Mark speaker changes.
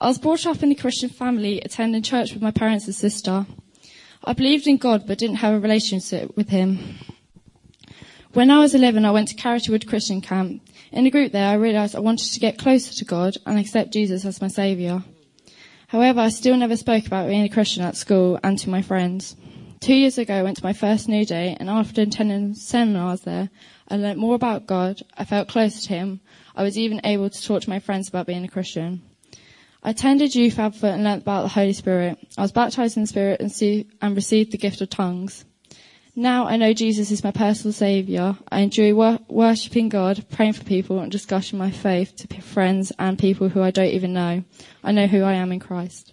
Speaker 1: I was brought up in a Christian family, attending church with my parents and sister. I believed in God but didn't have a relationship with him. When I was 11, I went to Carritywood Christian Camp. In the group there, I realised I wanted to get closer to God and accept Jesus as my saviour. However, I still never spoke about being a Christian at school and to my friends. 2 years ago, I went to my first New Day, and after attending seminars there, I learnt more about God, I felt closer to him, I was even able to talk to my friends about being a Christian. I attended Youth Advert and learnt about the Holy Spirit. I was baptised in the Spirit and received the gift of tongues. Now I know Jesus is my personal saviour. I enjoy worshipping God, praying for people and discussing my faith to friends and people who I don't even know. I know who I am in Christ.